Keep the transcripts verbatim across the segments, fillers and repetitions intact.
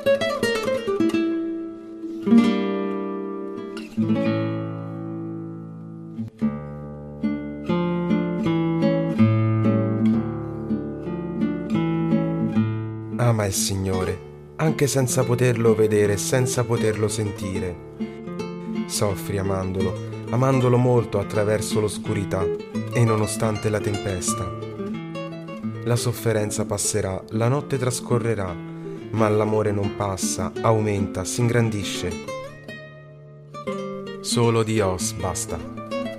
Ama il Signore, anche senza poterlo vedere e senza poterlo sentire. Soffri amandolo, amandolo molto attraverso l'oscurità e nonostante la tempesta. La sofferenza passerà, la notte trascorrerà, ma l'amore non passa, aumenta, si ingrandisce. Solo Dios basta.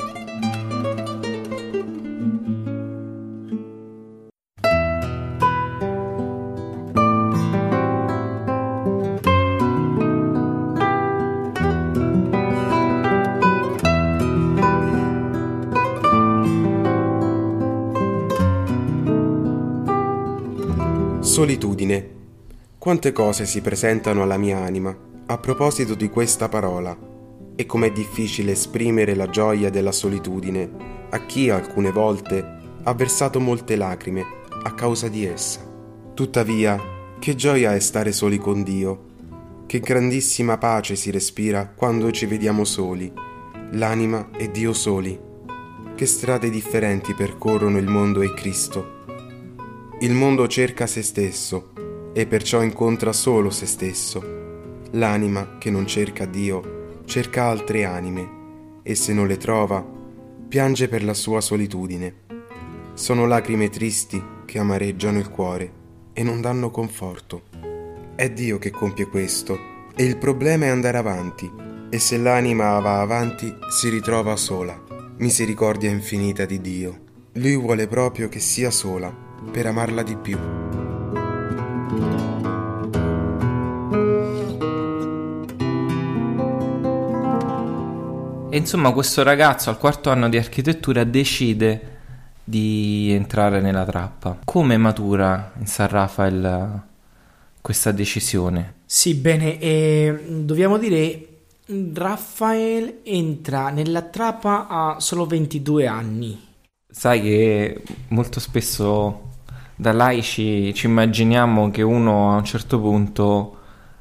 Solitudine. Quante cose si presentano alla mia anima a proposito di questa parola, e com'è difficile esprimere la gioia della solitudine a chi alcune volte ha versato molte lacrime a causa di essa. Tuttavia, che gioia è stare soli con Dio, che grandissima pace si respira quando ci vediamo soli, l'anima e Dio soli. Che strade differenti percorrono il mondo e Cristo. Il mondo cerca se stesso e perciò incontra solo se stesso. L'anima che non cerca Dio cerca altre anime e se non le trova piange per la sua solitudine. Sono lacrime tristi che amareggiano il cuore e non danno conforto. È Dio che compie questo e il problema è andare avanti, e se l'anima va avanti si ritrova sola. Misericordia infinita di Dio. Lui vuole proprio che sia sola per amarla di più. E insomma questo ragazzo al quarto anno di architettura decide di entrare nella trappa. Come matura in San Rafael questa decisione? Sì, bene, eh, dobbiamo dire Rafael entra nella trappa a solo ventidue anni. Sai che molto spesso da laici ci immaginiamo che uno a un certo punto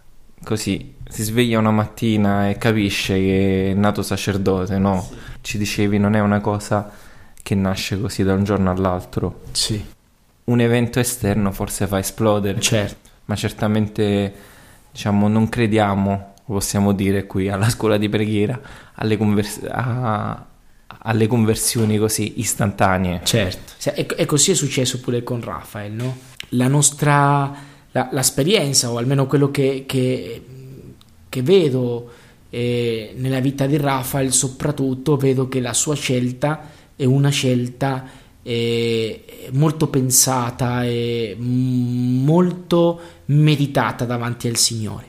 così si sveglia una mattina e capisce che è nato sacerdote, no? Sì. Ci dicevi, non è una cosa che nasce così da un giorno all'altro. Sì. Un evento esterno forse fa esplodere. Certo. Ma certamente, diciamo, non crediamo, possiamo dire qui alla scuola di preghiera, alle convers- a alle conversioni così istantanee. Certo, e, e così è successo pure con Rafael, no? La nostra la, l'esperienza, o almeno quello che, che, che vedo eh, nella vita di Rafael, soprattutto vedo che la sua scelta è una scelta eh, molto pensata e molto meditata davanti al Signore.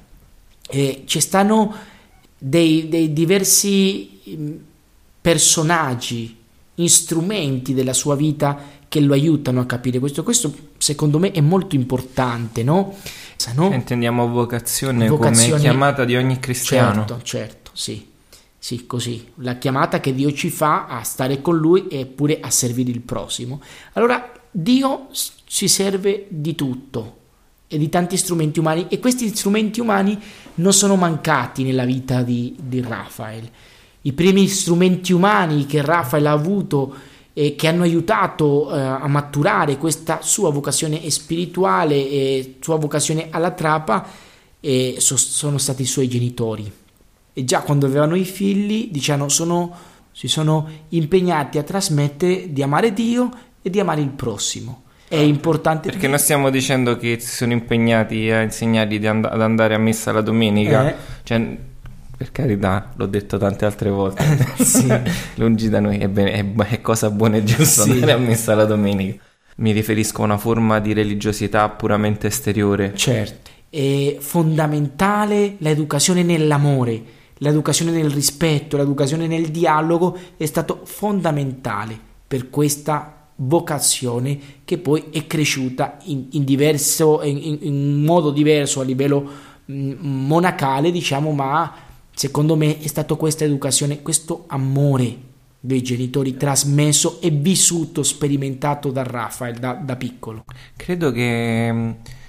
E ci stanno dei, dei diversi personaggi, strumenti della sua vita che lo aiutano a capire questo. Questo secondo me è molto importante, no? no? Intendiamo vocazione, vocazione come chiamata di ogni cristiano. Certo, certo, sì, sì, così. La chiamata che Dio ci fa a stare con Lui e pure a servire il prossimo. Allora Dio ci serve di tutto e di tanti strumenti umani, e questi strumenti umani non sono mancati nella vita di, di Rafael. I primi strumenti umani che Rafael ha avuto e che hanno aiutato eh, a maturare questa sua vocazione spirituale e sua vocazione alla trappa eh, so, sono stati i suoi genitori. E già quando avevano i figli, diciamo, sono, si sono impegnati a trasmettere di amare Dio e di amare il prossimo. È importante, perché non stiamo dicendo che si sono impegnati a insegnargli di and- ad andare a messa la domenica, eh. cioè, per carità, l'ho detto tante altre volte. Sì. Lungi da noi, è, bene, è, è cosa buona e giusta, sì, andare a messa la domenica. Mi riferisco a una forma di religiosità puramente esteriore. Certo, è fondamentale l'educazione nell'amore, l'educazione nel rispetto, l'educazione nel dialogo è stato fondamentale per questa vocazione, che poi è cresciuta in, in diverso in, in, in modo diverso a livello mh, monacale, diciamo, ma secondo me è stato questa educazione, questo amore dei genitori trasmesso e vissuto, sperimentato da Rafael da, da piccolo. Credo che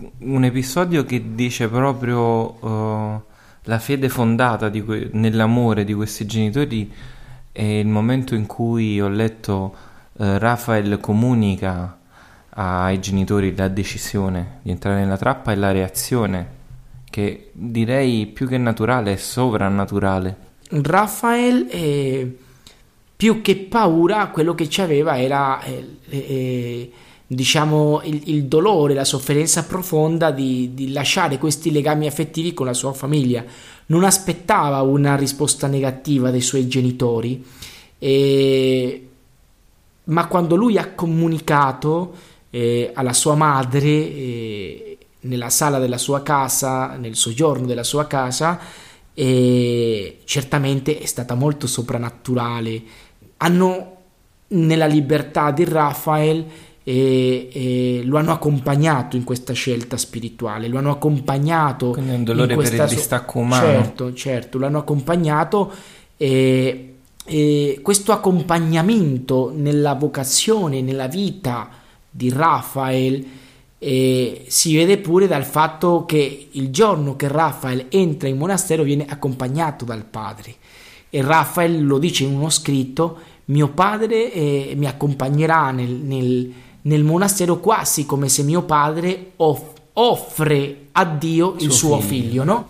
un episodio che dice proprio uh, la fede fondata di que- nell'amore di questi genitori è il momento in cui ho letto uh, Raphael comunica ai genitori la decisione di entrare nella trappa e la reazione, che direi più che naturale è sovrannaturale. Raphael, eh, più che paura, quello che ci aveva era eh, eh, diciamo il, il dolore, la sofferenza profonda di, di lasciare questi legami affettivi con la sua famiglia. Non aspettava una risposta negativa dei suoi genitori, eh, ma quando lui ha comunicato eh, alla sua madre eh, nella sala della sua casa, nel soggiorno della sua casa, eh, certamente è stata molto soprannaturale. Hanno nella libertà di Raphael e, e lo hanno accompagnato in questa scelta spirituale, lo hanno accompagnato. Quindi è un dolore in per il distacco umano. Certo, certo, lo hanno accompagnato e, e questo accompagnamento nella vocazione, nella vita di Raphael eh, si vede pure dal fatto che il giorno che Raphael entra in monastero viene accompagnato dal padre, e Raphael lo dice in uno scritto: mio padre eh, mi accompagnerà nel, nel, nel monastero, quasi come se mio padre off- offre a Dio il suo, suo figlio, figlio no?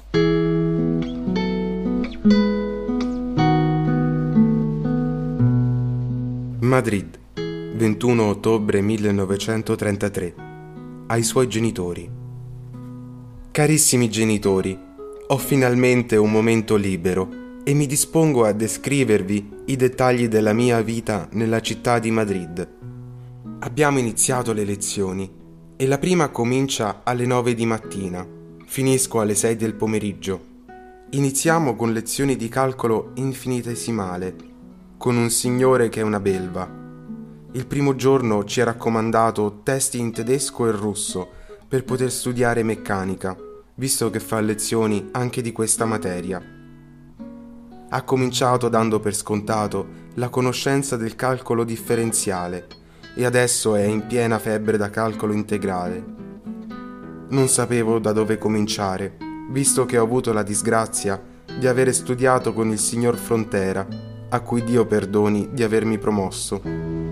Madrid, ventuno ottobre millenovecentotrentatré. Ai suoi genitori. Carissimi genitori, ho finalmente un momento libero e mi dispongo a descrivervi i dettagli della mia vita nella città di Madrid. Abbiamo iniziato le lezioni e la prima comincia alle nove di mattina, finisco alle sei del pomeriggio. Iniziamo con lezioni di calcolo infinitesimale, con un signore che è una belva. Il primo giorno ci ha raccomandato testi in tedesco e russo per poter studiare meccanica, visto che fa lezioni anche di questa materia. Ha cominciato dando per scontato la conoscenza del calcolo differenziale e adesso è in piena febbre da calcolo integrale. Non sapevo da dove cominciare, visto che ho avuto la disgrazia di avere studiato con il signor Frontera, a cui Dio perdoni di avermi promosso.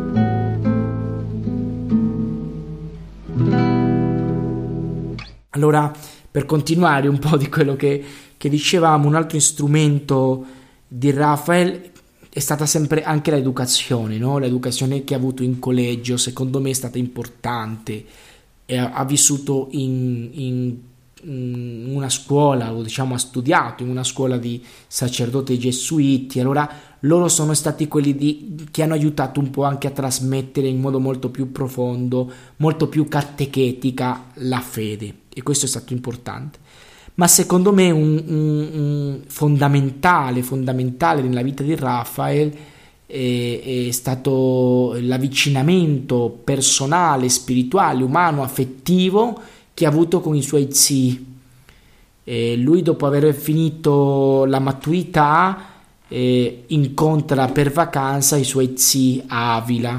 Allora, per continuare un po' di quello che, che dicevamo, un altro strumento di Raphael è stata sempre anche l'educazione, no? L'educazione che ha avuto in collegio, secondo me è stata importante. E ha, ha vissuto in, in, in una scuola, o diciamo ha studiato in una scuola di sacerdoti gesuiti. Allora loro sono stati quelli di, che hanno aiutato un po' anche a trasmettere in modo molto più profondo, molto più catechetica la fede, e questo è stato importante. Ma secondo me un, un, un fondamentale, fondamentale nella vita di Raphael è, è stato l'avvicinamento personale, spirituale, umano, affettivo che ha avuto con i suoi zii. E lui, dopo aver finito la maturità, eh, incontra per vacanza i suoi zii a Avila,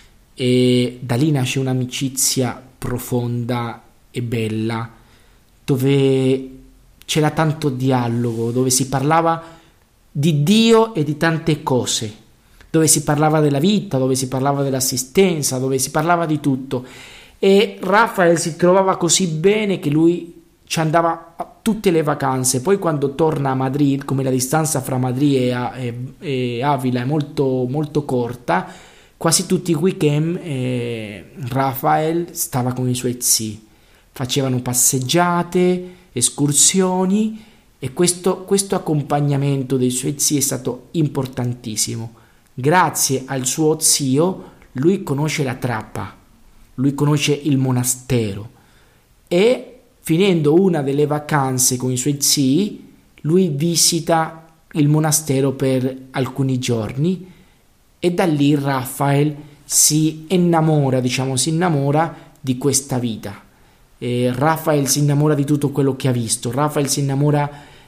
e da lì nasce un'amicizia profonda e bella, dove c'era tanto dialogo, dove si parlava di Dio e di tante cose, dove si parlava della vita, dove si parlava dell'assistenza, dove si parlava di tutto. E Raphael si trovava così bene che lui ci andava a tutte le vacanze. Poi quando torna a Madrid, come la distanza fra Madrid e, e, e Avila è molto, molto corta, quasi tutti i weekend eh, Raphael stava con i suoi zii, facevano passeggiate, escursioni, e questo, questo accompagnamento dei suoi zii è stato importantissimo. Grazie al suo zio lui conosce la trappa, lui conosce il monastero, e finendo una delle vacanze con i suoi zii lui visita il monastero per alcuni giorni, e da lì Raphael si innamora, diciamo si innamora di questa vita. Eh, Raphael si innamora di tutto quello che ha visto, Raphael si innamora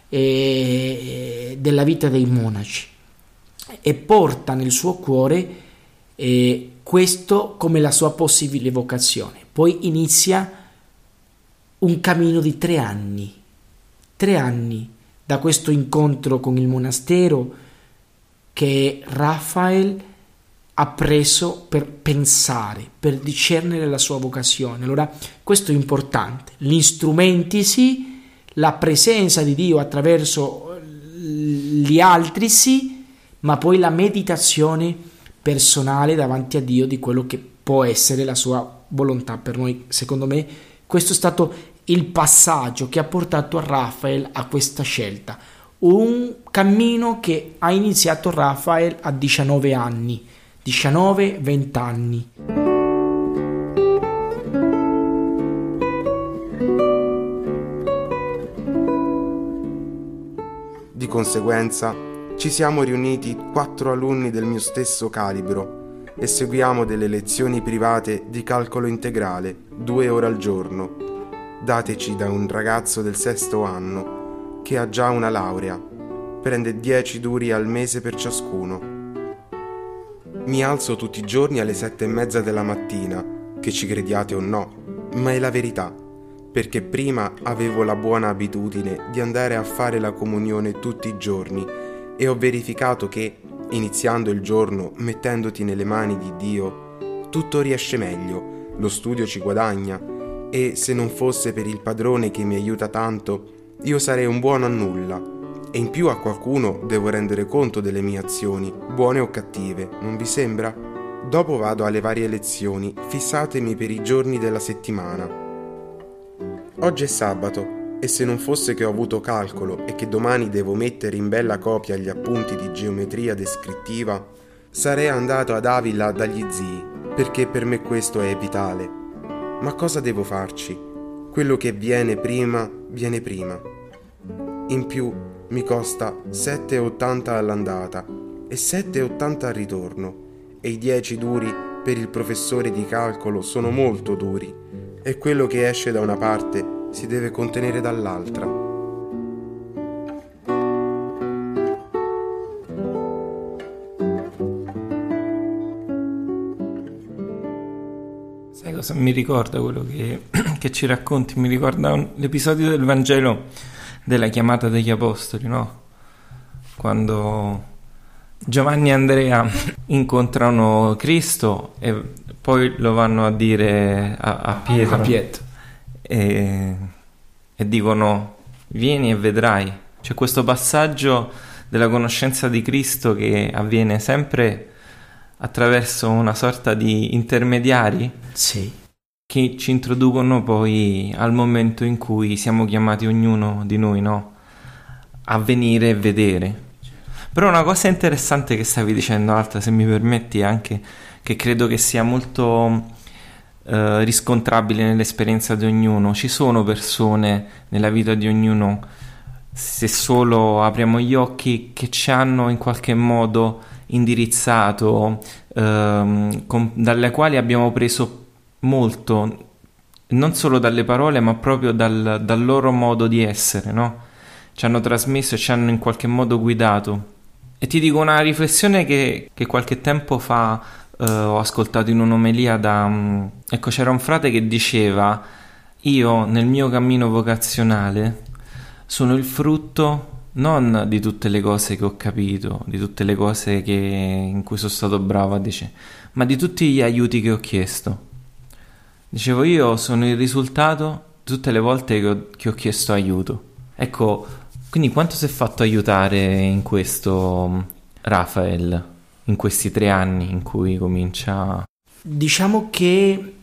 eh, della vita dei monaci, e porta nel suo cuore eh, questo come la sua possibile vocazione. Poi inizia un cammino di tre anni, tre anni da questo incontro con il monastero che Raphael ha preso per pensare, per discernere la sua vocazione. Allora questo è importante, gli strumenti sì, la presenza di Dio attraverso gli altri sì, ma poi la meditazione personale davanti a Dio di quello che può essere la sua volontà per noi. Secondo me questo è stato il passaggio che ha portato a Raphael a questa scelta, un cammino che ha iniziato Raphael a diciannove anni, diciannove venti anni. Di conseguenza ci siamo riuniti quattro alunni del mio stesso calibro e seguiamo delle lezioni private di calcolo integrale due ore al giorno, dateci da un ragazzo del sesto anno che ha già una laurea, prende dieci duri al mese per ciascuno. Mi alzo tutti i giorni alle sette e mezza della mattina, che ci crediate o no, ma è la verità, perché prima avevo la buona abitudine di andare a fare la comunione tutti i giorni e ho verificato che, iniziando il giorno mettendoti nelle mani di Dio, tutto riesce meglio, lo studio ci guadagna e se non fosse per il padrone che mi aiuta tanto, io sarei un buono a nulla e in più a qualcuno devo rendere conto delle mie azioni, buone o cattive, non vi sembra? Dopo vado alle varie lezioni, fissatemi per i giorni della settimana. Oggi è sabato e se non fosse che ho avuto calcolo e che domani devo mettere in bella copia gli appunti di geometria descrittiva, sarei andato ad Avila dagli zii, perché per me questo è vitale. Ma cosa devo farci? Quello che viene prima, viene prima. In più mi costa sette e ottanta all'andata e sette e ottanta al ritorno, e i dieci duri per il professore di calcolo sono molto duri, e quello che esce da una parte si deve contenere dall'altra. Sai cosa mi ricorda quello che, che ci racconti? Mi ricorda un, l'episodio del Vangelo della chiamata degli apostoli, no? Quando Giovanni e Andrea incontrano Cristo e poi lo vanno a dire a, a Pietro. A Pietro. E, e dicono vieni e vedrai. C'è questo passaggio della conoscenza di Cristo che avviene sempre attraverso una sorta di intermediari, sì, che ci introducono poi al momento in cui siamo chiamati ognuno di noi, no? A venire e vedere. Però una cosa interessante che stavi dicendo, Alta, se mi permetti, anche che credo che sia molto eh, riscontrabile nell'esperienza di ognuno. Ci sono persone nella vita di ognuno, se solo apriamo gli occhi, che ci hanno in qualche modo indirizzato, ehm, con, dalle quali abbiamo preso molto, non solo dalle parole ma proprio dal, dal loro modo di essere, no? Ci hanno trasmesso e ci hanno in qualche modo guidato. E ti dico una riflessione che, che qualche tempo fa eh, ho ascoltato in un'omelia da... Um, ecco, c'era un frate che diceva: io nel mio cammino vocazionale sono il frutto non di tutte le cose che ho capito, di tutte le cose che, in cui sono stato bravo, dice, ma di tutti gli aiuti che ho chiesto. Dicevo, io sono il risultato di tutte le volte che ho, che ho chiesto aiuto. Ecco, quindi quanto si è fatto aiutare in questo Raphael, in questi tre anni in cui comincia? Diciamo che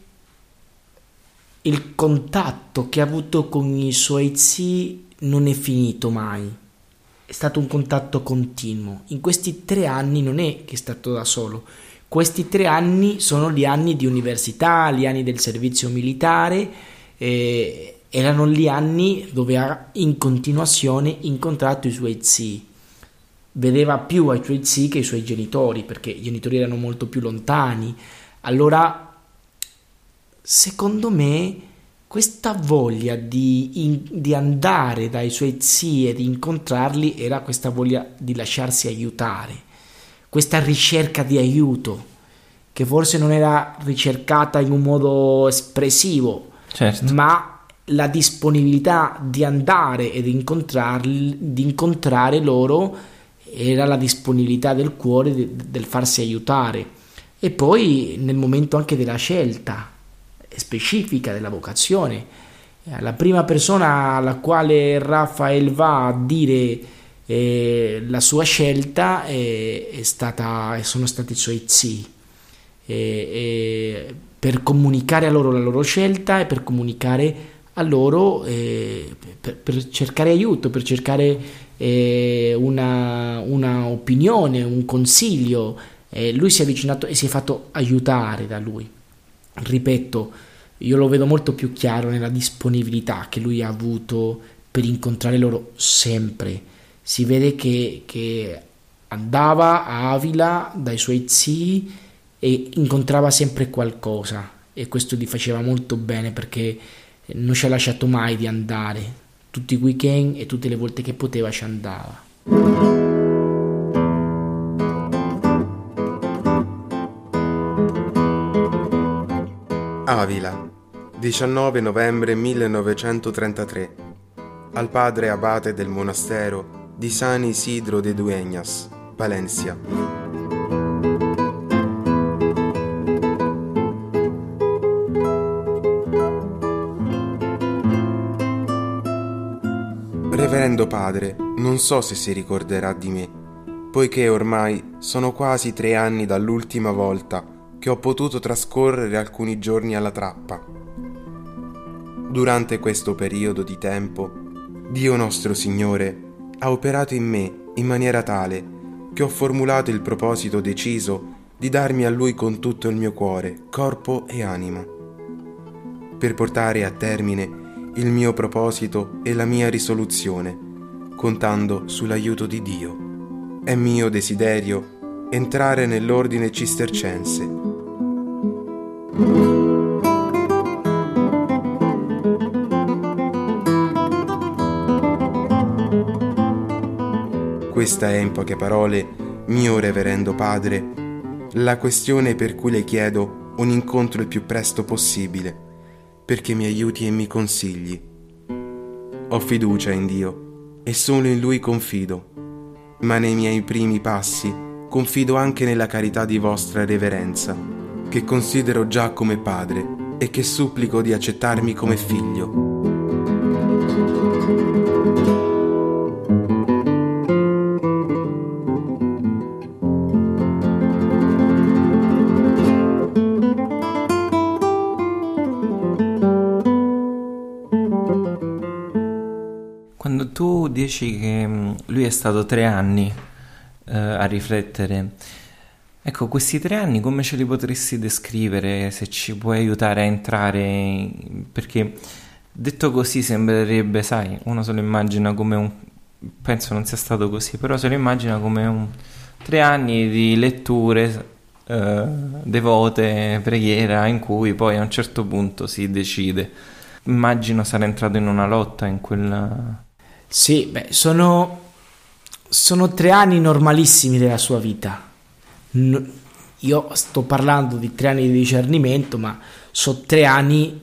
il contatto che ha avuto con i suoi zii non è finito mai. È stato un contatto continuo. In questi tre anni non è che è stato da solo. Questi tre anni sono gli anni di università, gli anni del servizio militare, eh, erano gli anni dove ha in continuazione incontrato i suoi zii. Vedeva più ai suoi zii che ai suoi genitori, perché i genitori erano molto più lontani. Allora, secondo me, questa voglia di, in, di andare dai suoi zii e di incontrarli era questa voglia di lasciarsi aiutare, questa ricerca di aiuto, che forse non era ricercata in un modo espressivo, certo, ma la disponibilità di andare ed incontrarli, di incontrare loro, era la disponibilità del cuore de, del farsi aiutare. E poi nel momento anche della scelta specifica della vocazione, la prima persona alla quale Raphael va a dire eh, la sua scelta è, è stata, sono stati i suoi zii, e, e per comunicare a loro la loro scelta e per comunicare a loro eh, per, per cercare aiuto, per cercare eh, una, una opinione, un consiglio. Eh, lui si è avvicinato e si è fatto aiutare da lui. Ripeto, io lo vedo molto più chiaro nella disponibilità che lui ha avuto per incontrare loro sempre. Si vede che, che andava a Avila dai suoi zii e incontrava sempre qualcosa, e questo gli faceva molto bene perché non ci ha lasciato mai di andare. Tutti i weekend e tutte le volte che poteva ci andava. Avila, diciannove novembre millenovecentotrentatré, al padre abate del monastero di San Isidro de Dueñas, Valencia. Reverendo padre, non so se si ricorderà di me, poiché ormai sono quasi tre anni dall'ultima volta che ho potuto trascorrere alcuni giorni alla trappa. Durante questo periodo di tempo, Dio nostro Signore ha operato in me in maniera tale che ho formulato il proposito deciso di darmi a Lui con tutto il mio cuore, corpo e anima, per portare a termine il mio proposito e la mia risoluzione, contando sull'aiuto di Dio. È mio desiderio entrare nell'ordine cistercense. Questa è, in poche parole, mio reverendo padre, la questione per cui le chiedo un incontro il più presto possibile, perché mi aiuti e mi consigli. Ho fiducia in Dio e solo in Lui confido, ma nei miei primi passi confido anche nella carità di vostra reverenza, che considero già come padre e che supplico di accettarmi come figlio. Quando tu dici che lui è stato tre anni eh, a riflettere, ecco, questi tre anni come ce li potresti descrivere, se ci puoi aiutare a entrare? Perché detto così sembrerebbe, sai, uno se lo immagina come un, penso non sia stato così, però se lo immagina come un tre anni di letture eh, devote, preghiera, in cui poi a un certo punto si decide. Immagino sarà entrato in una lotta in quella... Sì, beh, sono, sono tre anni normalissimi della sua vita. No, io sto parlando di tre anni di discernimento, ma sono tre anni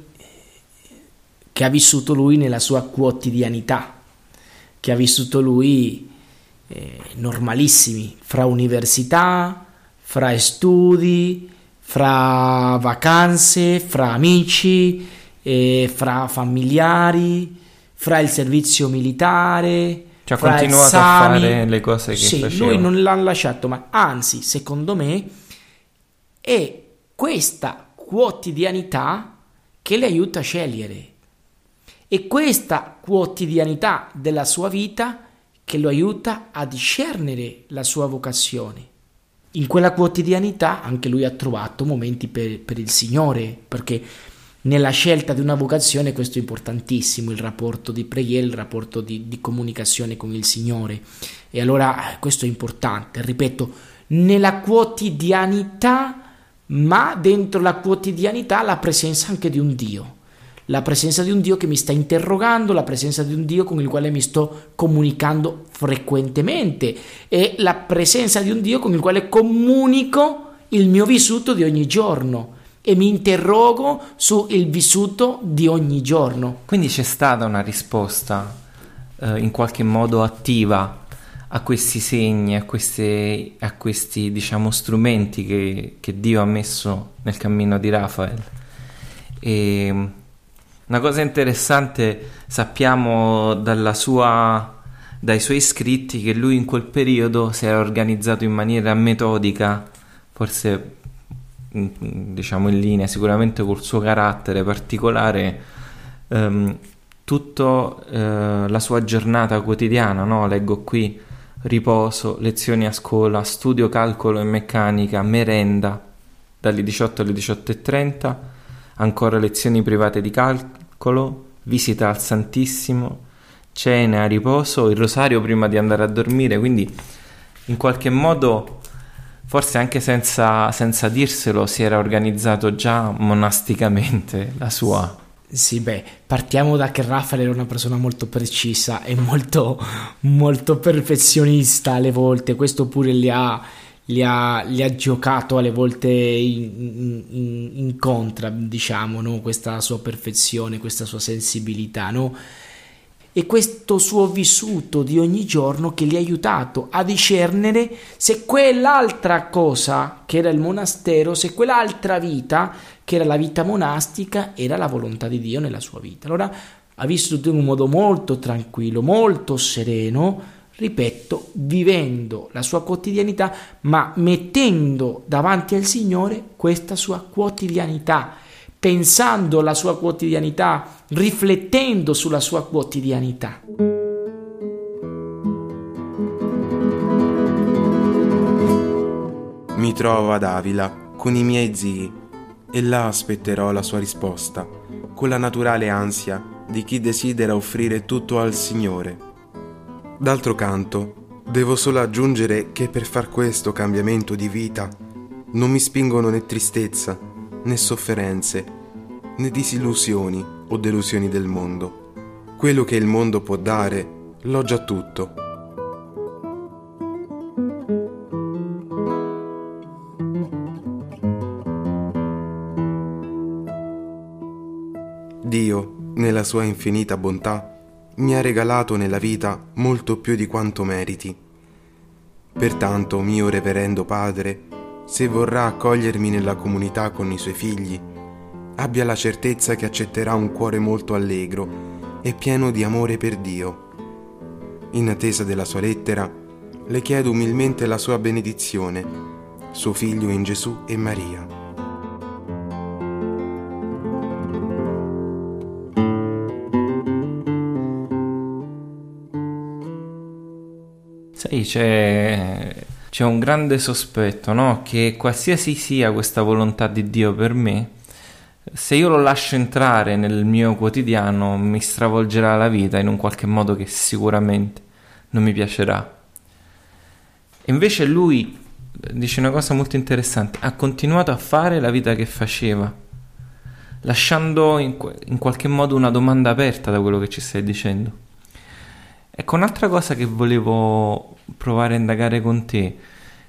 che ha vissuto lui nella sua quotidianità, che ha vissuto lui eh, normalissimi, fra università, fra studi, fra vacanze, fra amici, eh, fra familiari, fra il servizio militare, cioè ha fra continuato esami. a fare le cose che sì, faceva. Lui non l'ha lasciato, ma anzi, secondo me, è questa quotidianità che le aiuta a scegliere. È questa quotidianità della sua vita che lo aiuta a discernere la sua vocazione. In quella quotidianità anche lui ha trovato momenti per, per il Signore, perché nella scelta di una vocazione questo è importantissimo, il rapporto di preghiera, il rapporto di, di comunicazione con il Signore. E allora questo è importante, ripeto, nella quotidianità, ma dentro la quotidianità la presenza anche di un Dio, la presenza di un Dio che mi sta interrogando, la presenza di un Dio con il quale mi sto comunicando frequentemente, e la presenza di un Dio con il quale comunico il mio vissuto di ogni giorno. e mi interrogo sul vissuto di ogni giorno. Quindi c'è stata una risposta eh, in qualche modo attiva a questi segni, a, queste, a questi diciamo strumenti che, che Dio ha messo nel cammino di Raphael. E una cosa interessante, sappiamo dalla sua, dai suoi scritti che lui in quel periodo si era organizzato in maniera metodica, forse diciamo in linea sicuramente col suo carattere particolare, ehm, tutta eh, la sua giornata quotidiana, no? Leggo qui: riposo, lezioni a scuola, studio calcolo e meccanica, merenda dalle diciotto alle diciotto e trenta, ancora lezioni private di calcolo, visita al Santissimo, cene a riposo, il rosario prima di andare a dormire. Quindi in qualche modo, forse anche senza, senza dirselo, si era organizzato già monasticamente la sua. Sì, beh, partiamo da che Raphael era una persona molto precisa e molto, molto perfezionista alle volte. Questo pure li ha, li ha, li ha giocato alle volte in, in, in contra, diciamo, no? Questa sua perfezione, questa sua sensibilità, no? E questo suo vissuto di ogni giorno che li ha aiutato a discernere se quell'altra cosa che era il monastero, se quell'altra vita che era la vita monastica era la volontà di Dio nella sua vita. Allora ha vissuto in un modo molto tranquillo, molto sereno, ripeto, vivendo la sua quotidianità, ma mettendo davanti al Signore questa sua quotidianità, pensando la sua quotidianità, riflettendo sulla sua quotidianità. Mi trovo ad Avila con i miei zii e là aspetterò la sua risposta, con la naturale ansia di chi desidera offrire tutto al Signore. D'altro canto, devo solo aggiungere che per far questo cambiamento di vita non mi spingono né tristezza, né sofferenze, né disillusioni o delusioni del mondo. Quello che il mondo può dare, l'ho già tutto. Dio, nella sua infinita bontà, mi ha regalato nella vita molto più di quanto meriti. Pertanto, mio reverendo Padre, se vorrà accogliermi nella comunità con i suoi figli, abbia la certezza che accetterà un cuore molto allegro e pieno di amore per Dio. In attesa della sua lettera, le chiedo umilmente la sua benedizione, suo figlio in Gesù e Maria. Sai, c'è, c'è un grande sospetto, no? Che qualsiasi sia questa volontà di Dio per me, se io lo lascio entrare nel mio quotidiano, mi stravolgerà la vita in un qualche modo che sicuramente non mi piacerà. Invece lui dice una cosa molto interessante: ha continuato a fare la vita che faceva, lasciando in, in qualche modo una domanda aperta da quello che ci stai dicendo. Ecco, un'altra cosa che volevo provare a indagare con te: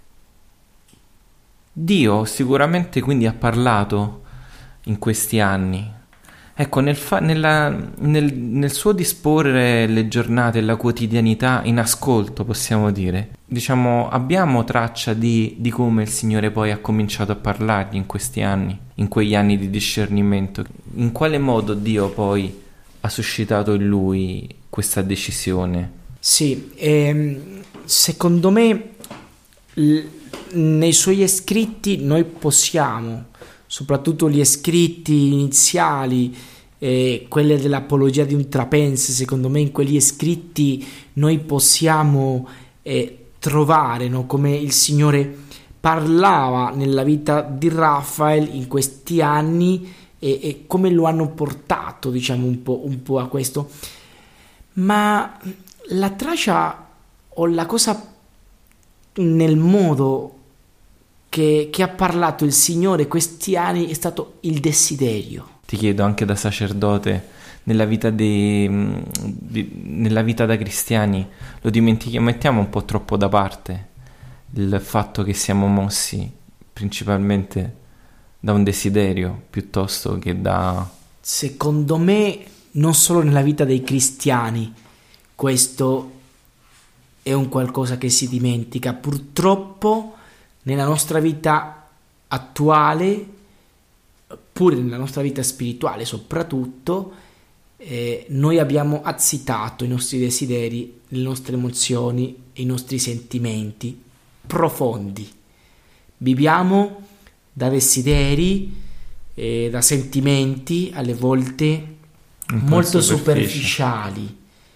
Dio sicuramente quindi ha parlato in questi anni. Ecco, nel, fa- nella, nel, nel suo disporre le giornate, la quotidianità in ascolto, possiamo dire, diciamo, abbiamo traccia di, di come il Signore poi ha cominciato a parlargli in questi anni, in quegli anni di discernimento. In quale modo Dio poi ha suscitato in lui questa decisione? Sì, ehm, secondo me l- nei suoi scritti noi possiamo, soprattutto gli scritti iniziali, eh, quelle dell'Apologia di un Trapense, secondo me in quegli scritti noi possiamo eh, trovare, no, come il Signore parlava nella vita di Raphael in questi anni e, e come lo hanno portato, diciamo, un po', un po' a questo. Ma la traccia o la cosa nel modo che, che ha parlato il Signore questi anni è stato il desiderio. Ti chiedo anche da sacerdote, nella vita, di, di, nella vita da cristiani, lo dimentichiamo, mettiamo un po' troppo da parte il fatto che siamo mossi principalmente da un desiderio piuttosto che da... Secondo me, non solo nella vita dei cristiani, questo è un qualcosa che si dimentica. Purtroppo nella nostra vita attuale, pure nella nostra vita spirituale soprattutto, eh, noi abbiamo azzitato i nostri desideri, le nostre emozioni, i nostri sentimenti profondi. Viviamo da desideri, eh, da sentimenti alle volte molto superficiali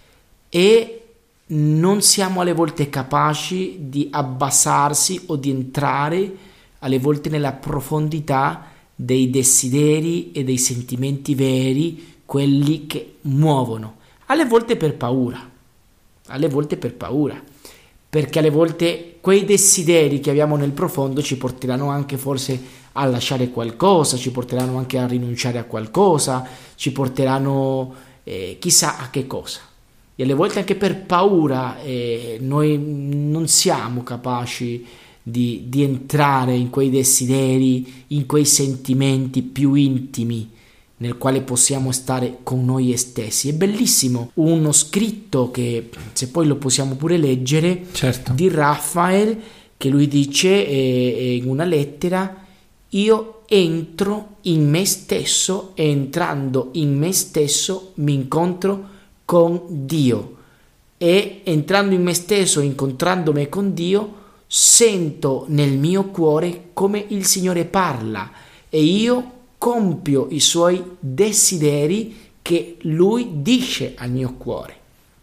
e non siamo alle volte capaci di abbassarsi o di entrare alle volte nella profondità dei desideri e dei sentimenti veri, quelli che muovono, alle volte per paura, alle volte per paura, perché alle volte quei desideri che abbiamo nel profondo ci porteranno anche forse a lasciare qualcosa, ci porteranno anche a rinunciare a qualcosa, ci porteranno eh, chissà a che cosa. E alle volte anche per paura eh, noi non siamo capaci di, di entrare in quei desideri, in quei sentimenti più intimi nel quale possiamo stare con noi stessi. È bellissimo uno scritto che, se poi lo possiamo pure leggere, certo, di Raphael, che lui dice eh, in una lettera: io entro in me stesso e entrando in me stesso mi incontro con Dio, e entrando in me stesso, incontrandomi con Dio, sento nel mio cuore come il Signore parla e io compio i suoi desideri che lui dice al mio cuore.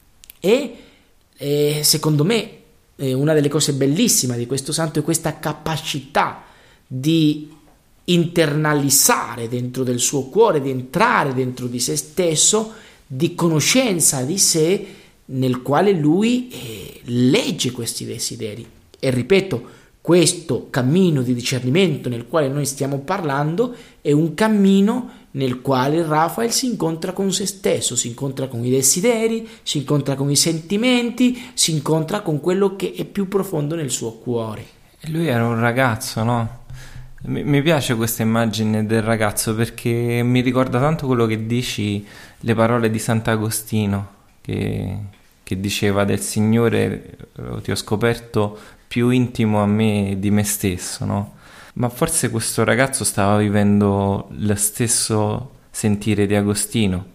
E eh, secondo me eh, una delle cose bellissime di questo santo è questa capacità di internalizzare dentro del suo cuore, di entrare dentro di se stesso, di conoscenza di sé, nel quale lui eh, legge questi desideri. E ripeto, questo cammino di discernimento nel quale noi stiamo parlando è un cammino nel quale Raphael si incontra con se stesso, si incontra con i desideri, si incontra con i sentimenti, si incontra con quello che è più profondo nel suo cuore. E lui era un ragazzo, no? Mi, mi piace questa immagine del ragazzo perché mi ricorda tanto quello che dici, le parole di Sant'Agostino che, che diceva del Signore: ti ho scoperto più intimo a me di me stesso, no? Ma forse questo ragazzo stava vivendo lo stesso sentire di Agostino.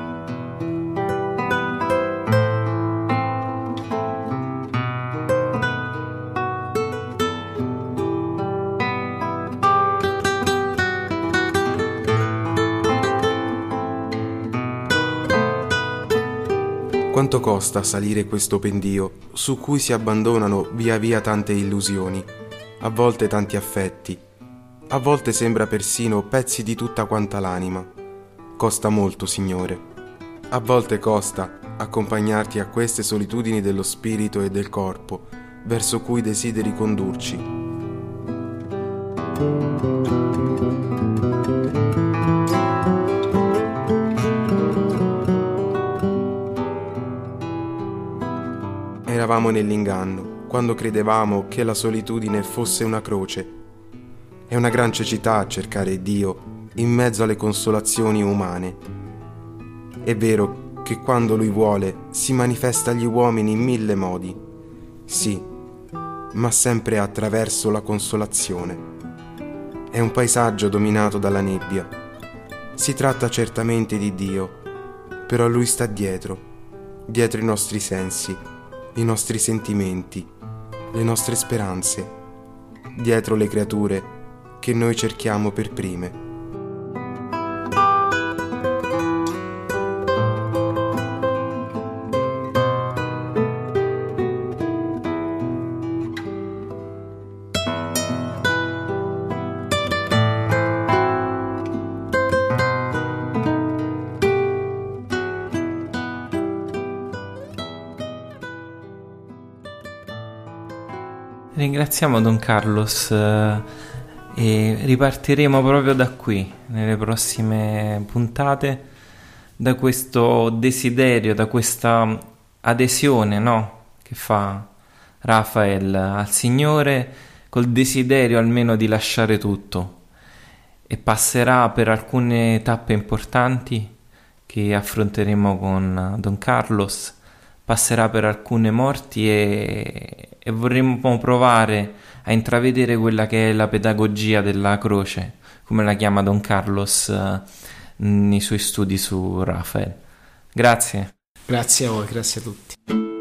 Quanto costa salire questo pendio su cui si abbandonano via via tante illusioni, a volte tanti affetti, a volte sembra persino pezzi di tutta quanta l'anima. Costa molto, Signore. A volte costa accompagnarti a queste solitudini dello spirito e del corpo, verso cui desideri condurci. Eravamo nell'inganno quando credevamo che la solitudine fosse una croce. È una gran cecità cercare Dio in mezzo alle consolazioni umane. È vero che quando Lui vuole si manifesta agli uomini in mille modi, sì, ma sempre attraverso la consolazione. È un paesaggio dominato dalla nebbia. Si tratta certamente di Dio, però Lui sta dietro, dietro i nostri sensi, i nostri sentimenti, le nostre speranze, dietro le creature che noi cerchiamo per prime. Ringraziamo Don Carlos eh, e ripartiremo proprio da qui nelle prossime puntate, da questo desiderio, da questa adesione, no? Che fa Raphael al Signore, col desiderio almeno di lasciare tutto e passerà per alcune tappe importanti che affronteremo con Don Carlos, passerà per alcune morti e, e vorremmo provare a intravedere quella che è la pedagogia della croce, come la chiama Don Carlos uh, nei suoi studi su Raphael. Grazie. Grazie a voi, grazie a tutti.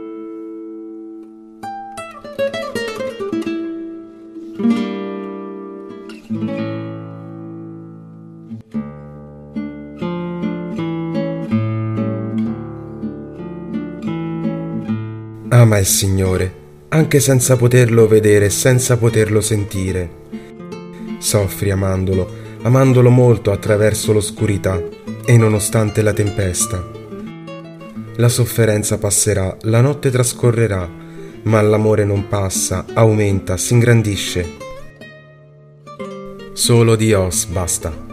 Ama il Signore, anche senza poterlo vedere e senza poterlo sentire. Soffri amandolo, amandolo molto attraverso l'oscurità e nonostante la tempesta. La sofferenza passerà, la notte trascorrerà, ma l'amore non passa, aumenta, si ingrandisce. Solo Dios basta.